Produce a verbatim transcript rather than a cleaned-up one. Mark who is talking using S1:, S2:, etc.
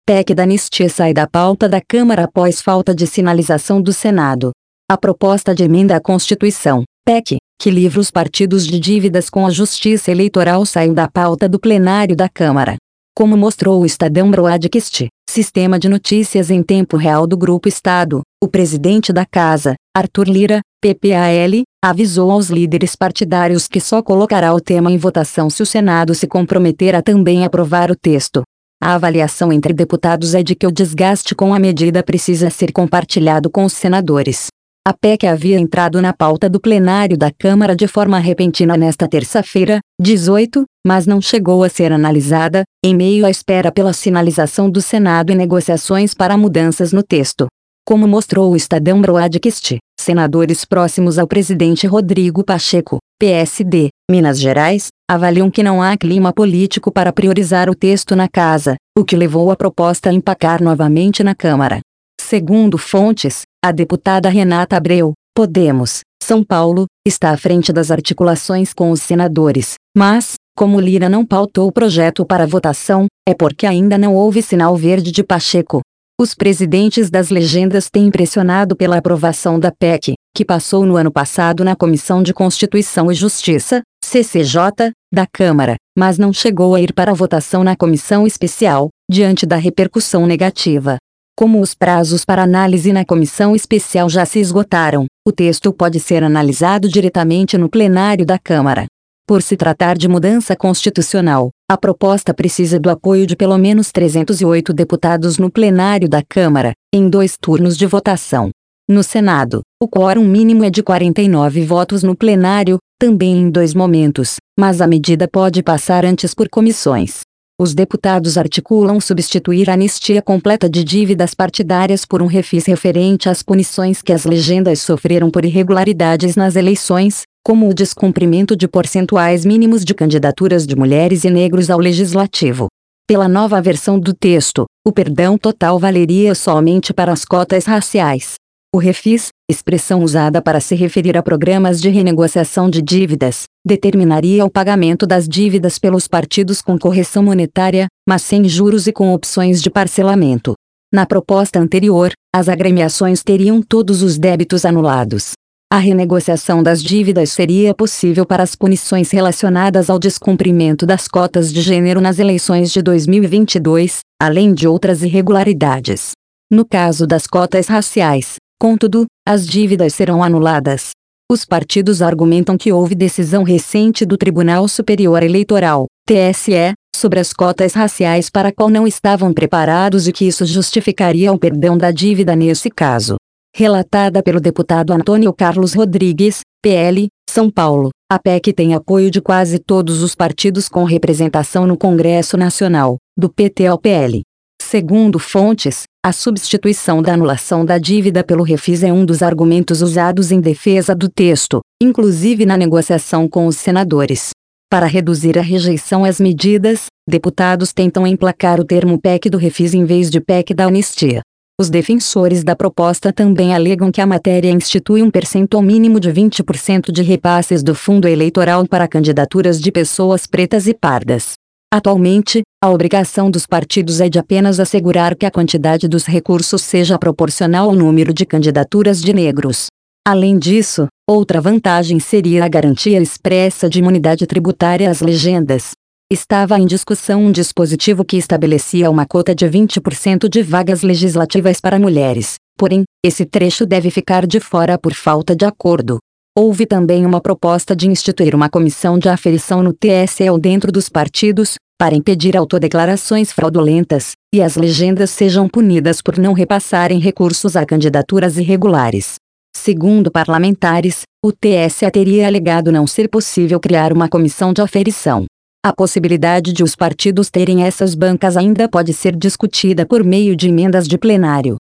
S1: P E C da anistia sai da pauta da Câmara após falta de sinalização do Senado. A proposta de emenda à Constituição, P E C, que livra os partidos de dívidas com a Justiça Eleitoral saiu da pauta do plenário da Câmara. Como mostrou o Estadão Broadcast, sistema de notícias em tempo real do Grupo Estado, o presidente da Casa, Arthur Lira, P P A L, avisou aos líderes partidários que só colocará o tema em votação se o Senado se comprometer a também aprovar o texto. A avaliação entre deputados é de que o desgaste com a medida precisa ser compartilhado com os senadores. A P E C havia entrado na pauta do plenário da Câmara de forma repentina nesta terça-feira, dezoito, mas não chegou a ser analisada, em meio à espera pela sinalização do Senado e negociações para mudanças no texto. Como mostrou o Estadão Broadcast, senadores próximos ao presidente Rodrigo Pacheco, P S D, Minas Gerais, avaliam que não há clima político para priorizar o texto na Casa, o que levou a proposta a empacar novamente na Câmara. Segundo fontes, a deputada Renata Abreu, Podemos, São Paulo, está à frente das articulações com os senadores, mas, como Lira não pautou o projeto para votação, é porque ainda não houve sinal verde de Pacheco. Os presidentes das legendas têm pressionado pela aprovação da P E C, que passou no ano passado na Comissão de Constituição e Justiça, C C J, da Câmara, mas não chegou a ir para a votação na Comissão Especial, diante da repercussão negativa. Como os prazos para análise na Comissão Especial já se esgotaram, o texto pode ser analisado diretamente no plenário da Câmara. Por se tratar de mudança constitucional, a proposta precisa do apoio de pelo menos trezentos e oito deputados no plenário da Câmara, em dois turnos de votação. No Senado, o quórum mínimo é de quarenta e nove votos no plenário, também em dois momentos, mas a medida pode passar antes por comissões. Os deputados articulam substituir a anistia completa de dívidas partidárias por um refis referente às punições que as legendas sofreram por irregularidades nas eleições, como o descumprimento de percentuais mínimos de candidaturas de mulheres e negros ao legislativo. Pela nova versão do texto, o perdão total valeria somente para as cotas raciais. O refis, expressão usada para se referir a programas de renegociação de dívidas, determinaria o pagamento das dívidas pelos partidos com correção monetária, mas sem juros e com opções de parcelamento. Na proposta anterior, as agremiações teriam todos os débitos anulados. A renegociação das dívidas seria possível para as punições relacionadas ao descumprimento das cotas de gênero nas eleições de dois mil e vinte e dois, além de outras irregularidades. No caso das cotas raciais, contudo, as dívidas serão anuladas. Os partidos argumentam que houve decisão recente do Tribunal Superior Eleitoral, T S E, sobre as cotas raciais para a qual não estavam preparados e que isso justificaria o perdão da dívida nesse caso. Relatada pelo deputado Antônio Carlos Rodrigues, P L, São Paulo, a P E C tem apoio de quase todos os partidos com representação no Congresso Nacional, do P T ao P L. Segundo fontes, a substituição da anulação da dívida pelo refis é um dos argumentos usados em defesa do texto, inclusive na negociação com os senadores. Para reduzir a rejeição às medidas, deputados tentam emplacar o termo P E C do refis em vez de P E C da anistia. Os defensores da proposta também alegam que a matéria institui um percentual mínimo de vinte por cento de repasses do fundo eleitoral para candidaturas de pessoas pretas e pardas. Atualmente, a obrigação dos partidos é de apenas assegurar que a quantidade dos recursos seja proporcional ao número de candidaturas de negros. Além disso, outra vantagem seria a garantia expressa de imunidade tributária às legendas. Estava em discussão um dispositivo que estabelecia uma cota de vinte por cento de vagas legislativas para mulheres, porém, esse trecho deve ficar de fora por falta de acordo. Houve também uma proposta de instituir uma comissão de aferição no T S E ou dentro dos partidos, para impedir autodeclarações fraudulentas, e as legendas sejam punidas por não repassarem recursos a candidaturas irregulares. Segundo parlamentares, o T S E teria alegado não ser possível criar uma comissão de aferição. A possibilidade de os partidos terem essas bancas ainda pode ser discutida por meio de emendas de plenário.